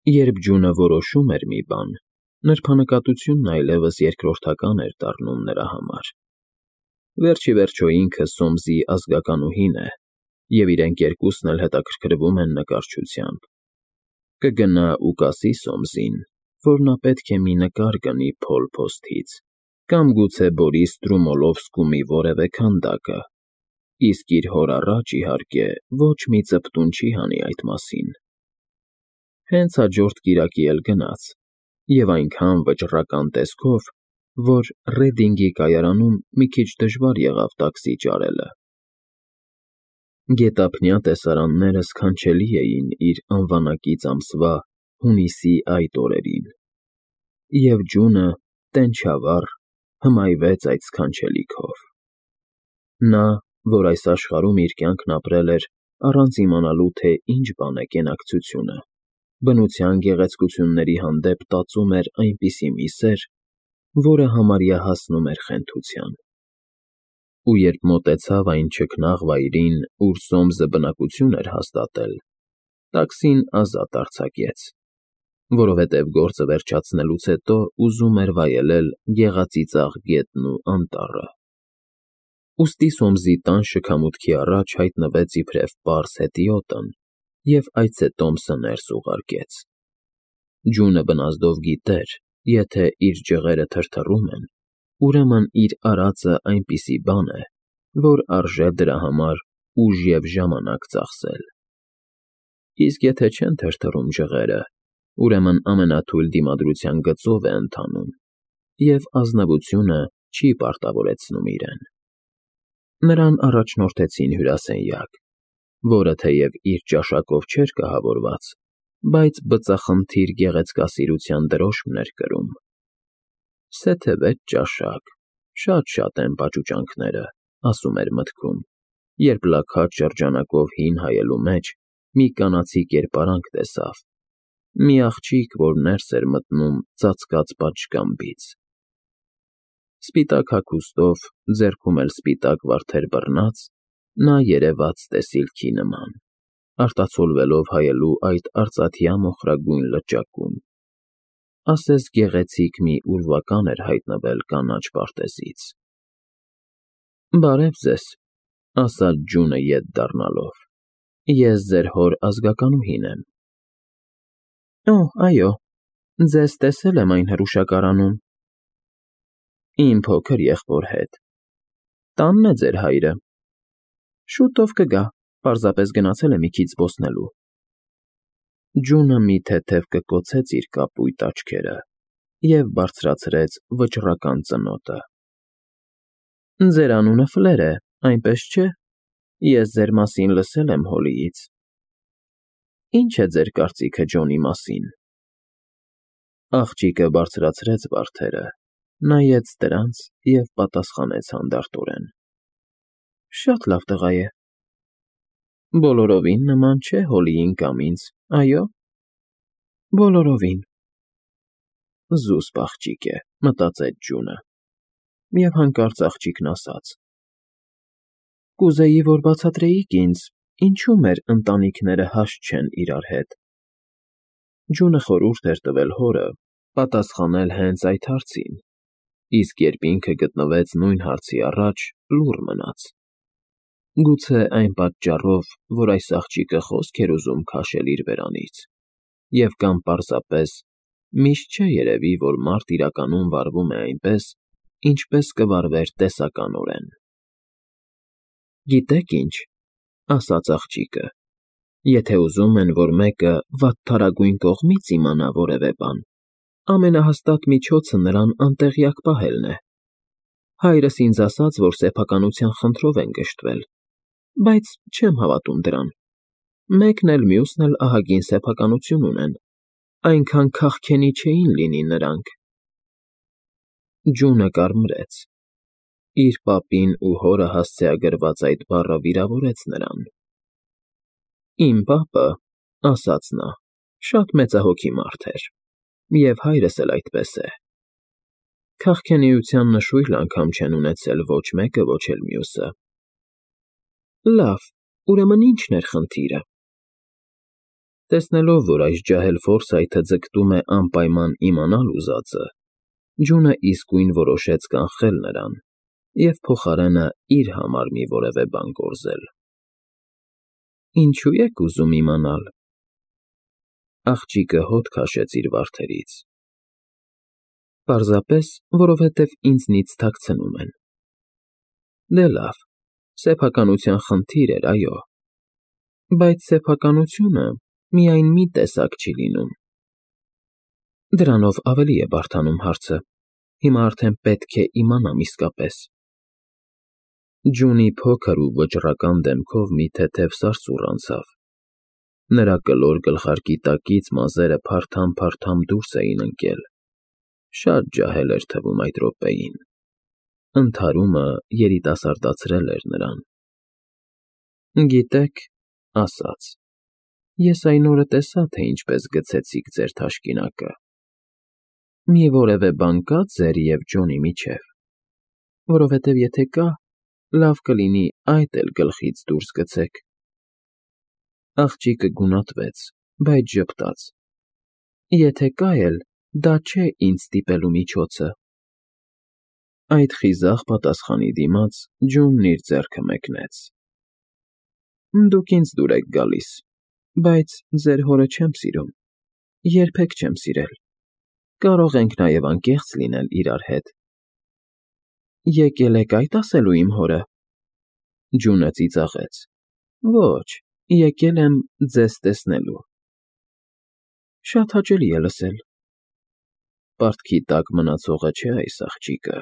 Երբ ջունը որոշում էր մի բան, նրբանկատությունն այլևս երկրորդական էր դառնում նրա համար։ Վերջ ի վերջո ինքը Սոմսի ազգականուհին է, և իրենք երկուսն էլ հետաքրքրվում են նկարչությամբ։ Կգնա ու կասի Սոմսին, որ նա պետք է մի նկար գնի Փոլ Փոստից, կամ գուցե Բորիս Ստրումոլովսկու մի որևէ քանդակը, իսկ իր հոր առաջ, իհարկե, ոչ մի ծպտուն չի հանի այդ մասին։ Հենց հաջորդ կիրակի էլ գնաց, և այնքան վճռական տեսքով, որ Ռեդինգի կայարանում մի քիչ դժվար եղավ տաքսի ճարելը։ Գետափնյա տեսարանները սքանչելի էին իր անվանակից ամսվա հունիսի այդ օրերին, և ջունը տենչավառ հմայվեց այդ սքանչելիքով։ Նա, որ այս աշխարհում իր կյանքն ապրել էր առանց իմանալու, թե ինչ բան է կենակցությունը, բնության գեղեցկությունների հանդեպ տածում էր այնպիսի մի սեր, որը համարյա հասնում էր խենթության։ Ու երբ մոտեցավ այն չքնաղ վայրին, ուր Սոմսը բնակություն էր հաստատել, տաքսին ազատ արձակեց, որովհետև գործը վերջացնելուց հետո ուզում էր վայելել գեղածիծաղ գետն ու անտառը։ Ուստի Սոմսի տան շքամուտքի առաջ հայտնվեց իբրև պարզ հետիոտն և այցետոմսը ներս ուղարկեց։ Ջունը բնազդով գիտեր, եթե իր ջղերը թրթռում են, ուրեմն իր արածը այնպիսի բան է, որ արժե դրա համար ուժ և ժամանակ ծախսել։ Իսկ եթե չեն թրթռում ջղերը, ուրեմն ամենաթույլ դիմադրության գծով է ընթանում, և ազնվությունը չի պարտավորեցնում իրեն։ Նրան առաջնորդեցին հյուրասենյակ, որը թեև իր ճաշակով չէր կահավորված, բայց բծախնդիր գեղեցկասիրության դրոշմն էր կրում։ «Սեթևետ ճաշակ, շատ են պաճուճանքները», ասում էր մտքում, երբ լաքած շրջանակով հին հայելու մեջ մի կանացի կերպարանք տեսավ, մի աղջիկ, որ ներս էր մտնում ծածկած պատշգամբից։ Սպիտակ հագուստով, ձեռքում էլ սպիտակ վարդեր բռնած, նա երևաց տեսիլքի նման, արտացոլվելով հայելու այդ արծաթյա մոխրագույն լճակում, ասես գեղեցիկ մի ուրվական էր հայտնվել կանաչ պարտեզից։ «Բարև ձեզ», ասաց ջունը ետ դառնալով, «ես ձեր հոր ազգականուհին եմ»։ «Օ, այո, ձեզ տեսել եմ այն հրուշակարանում»։ «Իմ փոքր եղբոր հետ։ Տանն է ձեր հայրը»։ «Շուտով կգա, պարզապես գնացել է մի քիչ զբոսնելու»։ Ջունը մի թեթև կկոցեց իր կապույտ աչքերը և բարձրացրեց վճռական ծնոտը։ «Ձեր անունը Ֆլեր է, այնպես չէ՞։ Ես ձեր մասին լսել եմ Հոլիից։ Ի՞նչ է ձեր կարծիքը Ջոնի մասին»։ Աղջիկը բարձրացրեց վարդերը, նայեց դրանց և պատասխանեց հանդարտորեն. «Շատ լավ տղա է»։ «Բոլորովին նման չէ Հոլիին կամ ինձ, այո»։ «Բոլորովին»։ «Զուսպ աղջիկ է», մտածեց ջունը, և հանկարծ աղջիկն ասաց. «Կուզեի, որ բացատրեիք ինձ, ինչու մեր ընտանիքները հաշտ չեն իրար հետ»։ Ջունը խորհուրդ էր տվել հորը պատասխանել հենց այդ հարցին, իսկ երբ ինքը գտնվեց նույն հարցի առաջ, լուռ մնաց։ Գուցե այն պատճառով, որ այս աղջիկը խոսք էր ուզում քաշել իր բերանից, և կամ պարզապես միշտ չէ երևի, որ մարդ իրականում վարվում է այնպես, ինչպես կվարվեր տեսականորեն։ «Գիտեք ինչ», ասաց աղջիկը, «եթե ուզում են, որ մեկը վատթարագույն կողմից իմանա որևէ բան, ամենահաստատ միջոցը նրան անտեղյակ պահելն է։ Հայրս ինձ ասաց, որ սեփականության խնդրով են գժտվել, բայց չեմ հավատում դրան։ Մեկն էլ մյուսն էլ ահագին սեփականություն ունեն, այնքան քախքենի չէին լինի նրանք»։ Ջունը կարմրեց։ Իր պապին ու հորը հասցեագրված այդ բառը վիրավորեց նրան։ «Իմ պապը», ասաց նա, «շատ մեծահոգի մարդ էր, և հայրս էլ այդպես է։ Քախքենիության նշույլ անգամ չեն ունեցել ոչ մեկը, ոչ էլ մյուսը»։ «Լավ, ուրեմն ի՞նչն էր խնդիրը»։ Տեսնելով, որ այս ջահել Ֆորսայթը ձգտում է անպայման իմանալ ուզածը, Ջունը իսկույն որոշեց կանխել նրան և փոխարենը իր համար մի որևէ բան կորզել։ Ինչու եք ուզում իմանալ։ Աղջիկը հոտ քաշեց իր վարդերից։ Պարզապես, որովհետև ինձնից թաքցնում են։ Դե լավ, սեփականության խնդիր էր, այո, բայց սեփականությունը միայն մի տեսակ չի լինում։ Դրանով ավելի է բարդանում հարցը, հիմա արդեն պետք է իմանամ իսկապես։ Ջունի փոքր ու վճռական դեմքով մի թեթև սարսուռ անցավ։ Նրա կլոր գլխարկի տակից մազերը փարթամ-փարթամ դուրս էին ընկել։ Շատ ջահել էր թվում այդ րոպեին։ Ընդհարումը երիտասարդացրել էր նրան։ Գիտեք, ասաց, ես այն օրը տեսա, թե ինչպես գցեցիք ձեր թաշկինակը։ Մի որևէ բան կա ձեր և Ջոնի միջև, որովհետև եթե կա, լավ կլինի այդ էլ գլխից դուրս գցեք։ Աղջիկը գունատվեց, բայց ժպտաց. Եթե կա էլ, դա չէ ինձ ստիպելու միջոցը։ Այդ խիզախ պատասխանի դիմաց Ջոնն իր ձեռքը մեկնեց։ Դուք ինձ դուր եք գալիս, բայց ձեր հորը չեմ սիրում, երբեք չեմ սիրել։ Կարող ենք նաև անկեղծ լինել իրար հետ։ Եկել եք այդ ասելու իմ հորը։ Ջունը ծիծաղեց։ Ոչ, եկել եմ ձեզ տեսնելու։ Շատ հաճելի է լսել։ Պարտքի տակ մնացողը չէ այս աղջիկը։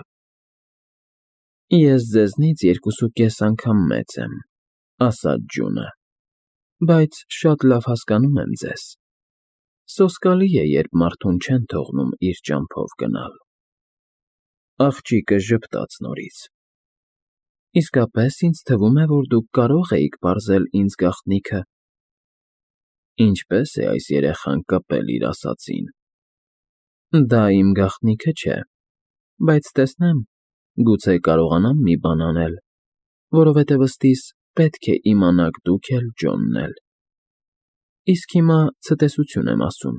Ես ձեզնից 2.5 անգամ մեծ եմ, ասաց Ջունը, բայց շատ լավ հասկանում եմ ձեզ։ Սոսկալի է, երբ մարդուն չեն թողնում իր ճամփով գնալ։ Աղջիկը ժպտաց նորից։ Իսկապես ինձ թվում է, որ դուք կարող էիք պարզել ինձ գաղտնիքը։ Ինչպես է այս երեխան կպել իր ասածին։ Դա իմ գաղտնիքը չէ, բայց տեսնեմ, գուցե կարողանամ մի բան անել, որովհետև ըստիս պետք է իմանաք դուք էլ Ջոնն էլ։ Իսկ հիմա ցտեսություն եմ ասում։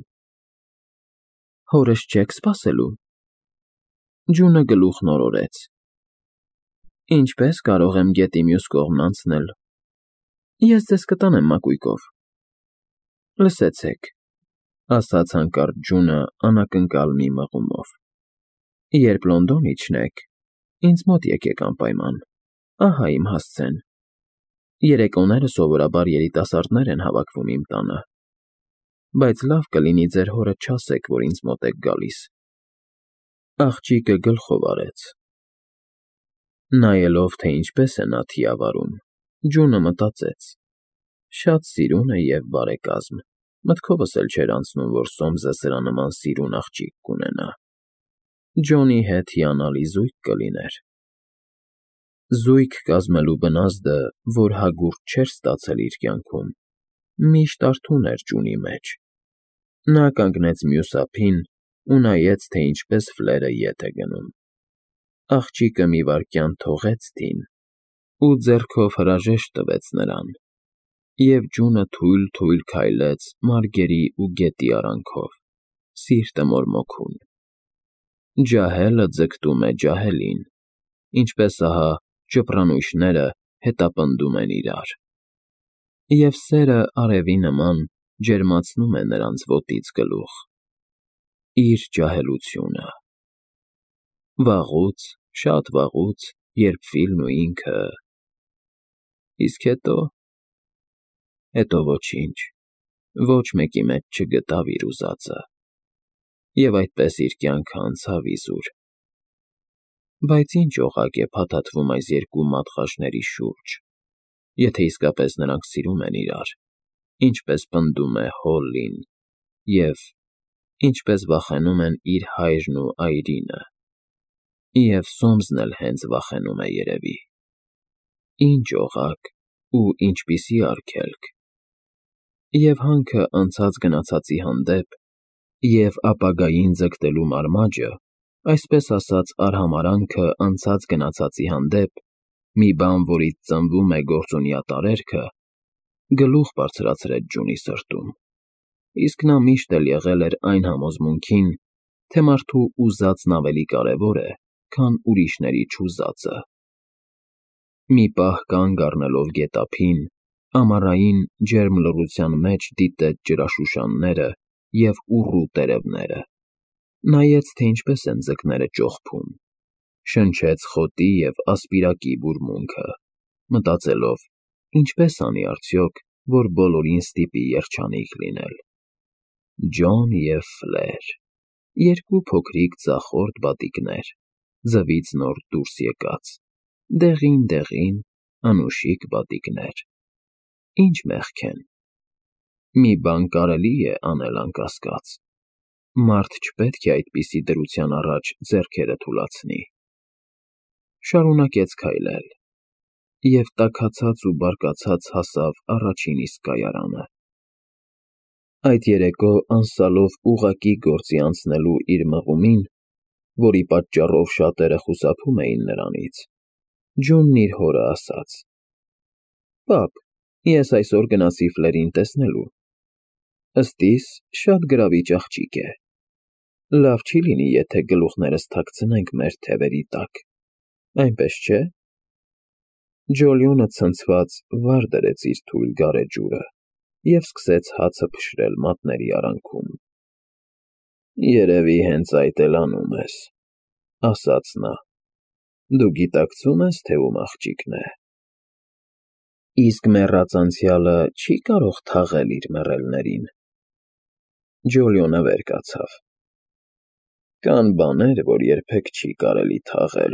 Հորս չեք սպասելու։ Ջունը գլուխն օրորեց։ Ինչպես կարող եմ գետի մյուս կողմն անցնել։ Ես ձեզ կտանեմ մակույկով։ Լսեցեք, ասաց հանկարծ Ջունը անակնկալ մի մղումով։ Երբ Լոնդոն իջնեք, ինձ մոտ եկեք անպայման։ Ահա իմ հասցեն։ Երեկոները սովորաբար երիտասարդներ են հավաքվում իմ տանը, բայց լավ կլինի ձեր հորը չասեք, որ ինձ մոտ եք գալիս։ Աղջիկը գլխով արեց։ Նայելով, թե ինչպես է նա թիավարում, Ջունը մտածեց. շատ սիրուն է և բարեկազմ, մտքովս էլ չէր անցնում, որ Սոմսը սրա նման սիրուն աղջիկ կունենա։ Ջոնի հետ հիանալի զույգ կլիներ։ Զույգ կազմելու բնազդը, որ հագուրդ չէր ստացել իր կյանքում, միշտ արթուն էր Ջունի մեջ։ Նա կանգնեց մյուս ափին ու նայեց, թե ինչպես ֆլերը ետ է գնում։ Աղջիկը մի վայրկյան թողեց թին ու ձեռքով հրաժեշտ տվեց նրան, և Ջունը թույլ քայլեց մարգերի ու գետի արանքով, սիրտը մորմոքում։ Ջահելը ձգտում է ջահելին, ինչպես ահա ճպրանույշները հետապնդում են իրար։ Եվ սերը արևի նման ջերմացնում է նրանց ոտից գլուխ։ Իր ջահելությունը։ Վաղուց, շատ վաղուց, երբ Ֆիլն ու ինքը… Իսկ հետո ոչինչ, ոչ մեկի մեջ չգտավ իր ուզածը, և այդպես իր կյանքը անցավ իզուր։ Բայց ինչ օղակ է փաթաթվում այս երկու մատղաշների շուրջ, եթե իսկապես նրանք սիրում են իրար, ինչպես պնդում է Հոլլին, և ինչպես վախենում են իր հայրն ու այրինը, և Սոմսն էլ հենց վախենում է երևի։ Ինչ օղակ ու ինչպիսի արգելք։ Եվ հանքը անցած֊գնացածի հանդեպ, և ապագային ձգտելու մարմաջը, այսպես ասած արհամարհանքը անցած֊գնացածի հանդեպ, մի բան, որից ծնվում է գործունյա տարերքը, գլուխ բարձրացրեց Ջունի սրտում։ իսկ նա միշտ էլ եղել էր այն համոզմունքին, թե մարդու ուզածն ավելի կարևոր է, քան ուրիշների չուզածը։ Մի պահ կանգ առնելով գետափին, ամառային ջերմ լռության մեջ դիտեց ջրաշուշանները և ուռու տերևները, նայեց, թե ինչպես են ձկները ճողփում, շնչեց խոտի և ասպիրակի բուրմունքը, մտածելով, ինչպես անի արդյոք, որ բոլորին ստիպի երջանիկ լինել։ Ջոն և Ֆլեր, երկու փոքրիկ ձախորդ բատիկներ, ձվից նոր դուրս եկած, դեղին, անուշիկ բատիկներ։ Ինչ մեղք են։ Մի բան կարելի է անել անկասկած։ Մարդ չպետք է այդպիսի դրության առաջ ձեռքերը թուլացնի։ Շարունակեց քայլել և տաքացած ու բարկացած հասավ առաջին իսկ կայարանը։ Այդ երեկո անցյալով ուղղակի գործի անցնելու իր մղումին, որի պատճառով շատերը խուսափում էին նրանից, Ջոնն իր հորը ասաց. «Պապ, ես այսօր գնացի Ֆլերին տեսնելու։ Ըստ իս, շատ գրավիչ աղջիկ է։ Լավ չի լինի, եթե գլուխներս թաքցնենք մեր թևերի տակ, այնպես չէ՞»։ Ջոլիոնը ցնցված վար դրեց իր թույլ գարեջուրը և սկսեց հացը փշրել մատների արանքում։ «Երևի հենց այդ էլ անում ես», ֊ ասաց նա։ «Դու գիտակցում ես, թե ում աղջիկն է»։ Իսկ մեռած անցյալը չի՞ կարող թաղել իր մեռելներին։ Ջոլիոնը վեր կացավ։ Կան բաներ, որ երբեք չի կարելի թաղել։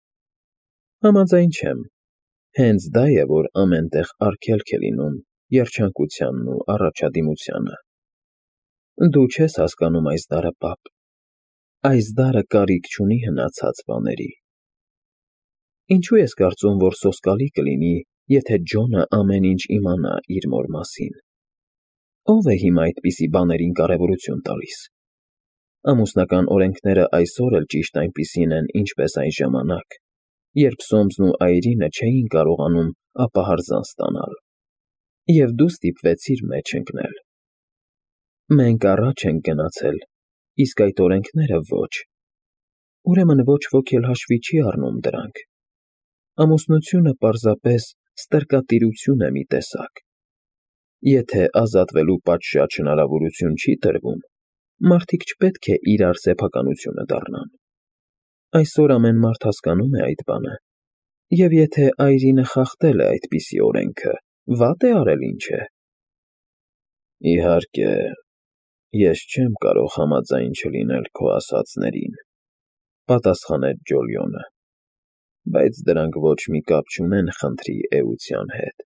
Համաձայն չեմ։ Հենց դա է, որ ամեն տեղ արգելք է լինում երջանկությանն ու առաջադիմությանը։ Դու չես հասկանում այս դարը, պապ։ Այս դարը կարիք չունի հնացած բաների։ Ինչու ես կարծում, որ սոսկալի կլինի, եթե Ջոնը ամեն ինչ իմանա իր մոր մասին։ Ո՞վ է հիմա այդպիսի բաներին կարևորություն տալիս։ Ամուսնական օրենքները այսօր էլ ճիշտ այնպիսին են, ինչպես այն ժամանակ, երբ Սոմսն ու Այրինը չէին կարողանում ապահարզան ստանալ, և դու ստիպվեցիր մեջ ընկնել։ Մենք առաջ ենք գնացել, իսկ այդ օրենքները ոչ։ Ուրեմն ոչ ոք էլ հաշվի չի առնում դրանք։ Ամուսնությունը պարզապես ստրկատիրություն է մի տեսակ։ Եթե ազատվելու պատշաճ հնարավորություն չի տրվում, մարդիկ չպետք է իրար սեփականությունը դառնան։ Այսօր ամեն մարդ հասկանում է այդ բանը։ Եվ եթե Այրինը խախտել է այդպիսի օրենքը, վատ է արել, ինչ է։ Իհարկե, ես չեմ կարող համաձայն չլինել քո ասածներին, պատասխանեց Ջոլիոնը, բայց դրանք ոչ մի կապ չունեն խնդրի էության հետ։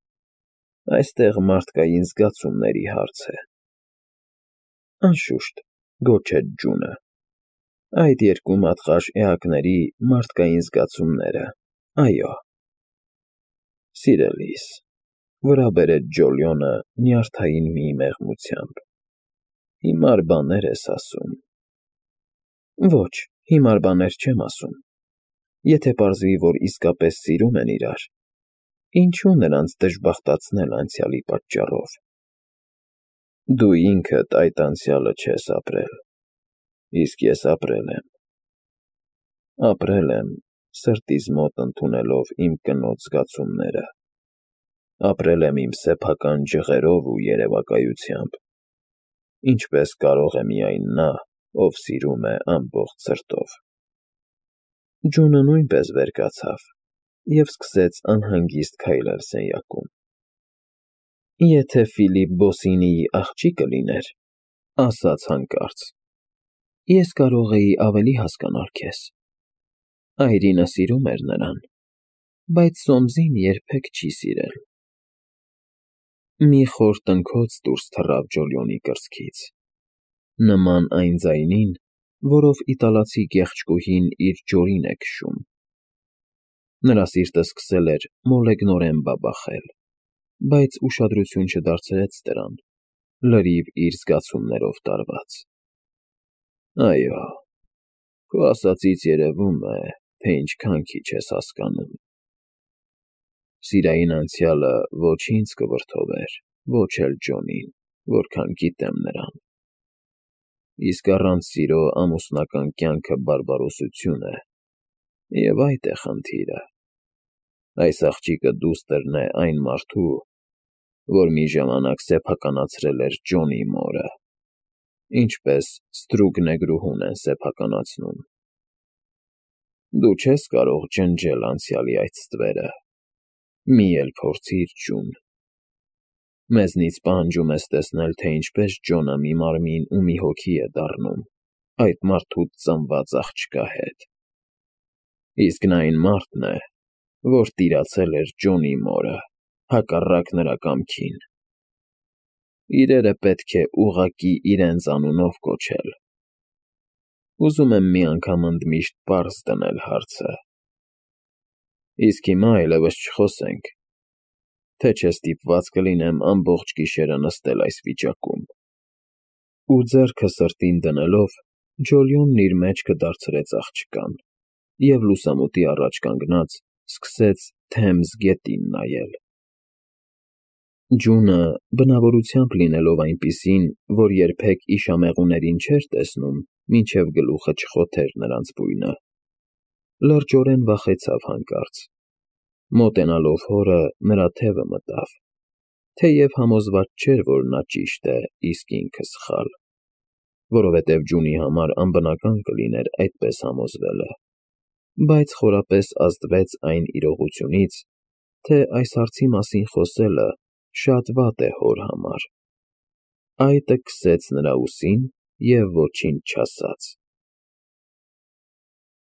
Այստեղ մարդկային զգացումների հարց է։ Անշուշտ, գոչեց Ջունը, այդ երկու մատղաշ էակների մարդկային զգացումները, այո։ Սիրելիս, վրա բերեց Ջոլիոնը նյարդային մի մեղմությամբ, հիմար բաներ ես ասում։ Ոչ, հիմար բաներ չեմ ասում։ Եթե պարզվի, որ իսկապես սիրում են իրար, ինչու նրանց դժբախտացնել անցյալի պատճառով։ Դու ինքդ այդ անցյալը չես ապրել, իսկ ես ապրել եմ։ Ապրել եմ, սրտիս մոտ ընդունելով իմ կնոջ զգացումները։ Ապրել եմ իմ սեփական ջղերով ու երևակայությամբ, ինչպես կարող է միայն նա, ով սիրում է ամբողջ սրտով։ Ջոնը նույնպես վեր կացավ և սկսեց անհանգիստ քայլել սենյակում։ Եթե Ֆիլիպ Բոսինիի աղջիկը լիներ, ասաց հանկարծ, ես կարող էի ավելի հասկանալ քեզ։ Այրինը սիրում էր նրան, բայց Սոմսին երբեք չի սիրել։ Մի խոր տնքոց դուրս թռավ Ջոլիոնի կրծքից, նման այն ձայնին, որով իտալացի կեղճկուհին իր ջորին է քշում։ Նրա սիրտը սկսել էր մոլեգնորեն բաբախել, բայց ուշադրություն չդարձրեց դրան, լրիվ իր զգացումներով տարված։ Այո, քո ասածից երևում է, թե ինչքան քիչ ես հասկանում։ Սիրային անցյալը ոչ ինձ կվրդովեր, ոչ էլ Ջոնին, որքան գիտեմ նրան։ Իսկ առանց սիրո ամուսնական կյանքը բարբարոսություն է, և այդ է խնդիրը։ Այս աղջիկը դուստրն է այն մարդու, որ մի ժամանակ սեփականացրել էր Ջոնի մորը, ինչպես ստրուկ նեգրուհուն են սեփականացնում։ Դու չես կարող ջնջել անցյալի այդ ստվերը, մի էլ փորձիր, Ջուն։ Մեզնից պահանջում ես տեսնել, թե ինչպես Ջոնը մի մարմին ու մի հոգի է դառնում այդ մարդուց ծնված աղջկա հետ։ Իսկ նա այն մարդն է, որ տիրացել էր Ջոնի մորը, հակառակ նրա կամքին։ Իրերը պետք է ուղղակի իրենց անունով կոչել։ Ուզում եմ մի անգամ ընդմիշտ պարզ դնել հարցը։ Իսկ հիմա այլևս չխոսենք, թե չէ ստիպված կլինեմ ամբողջ գիշերը նստել այս վիճակում։ Ու ձեռքը սրտին դնելով, Ջոլիոնն իր մեջքը դարձրեց աղջկան և լուսամուտի առաջ կանգնած սկսեց Թեմզ գետին նայել։ Ջունը, բնավորությամբ լինելով այնպիսին, որ երբեք իշամեղուներին չէր տեսնում, մինչև գլուխը չխոթեր նրանց բույնը, լրջորեն վախեցավ հանկարծ։ Մոտենալով հորը, նրա թևը մտավ, թեև համոզված չէր, որ նա ճիշտ է, իսկ ինքը սխալ, որովհետև Ջունի համար անբնական կլիներ այդպես համոզվելը, բայց խորապես ազդվեց այն իրողությունից, թե այս հարցի մասին խոսելը շատ վատ է հոր համար։ Այտը քսեց նրա ուսին և ոչինչ չասաց։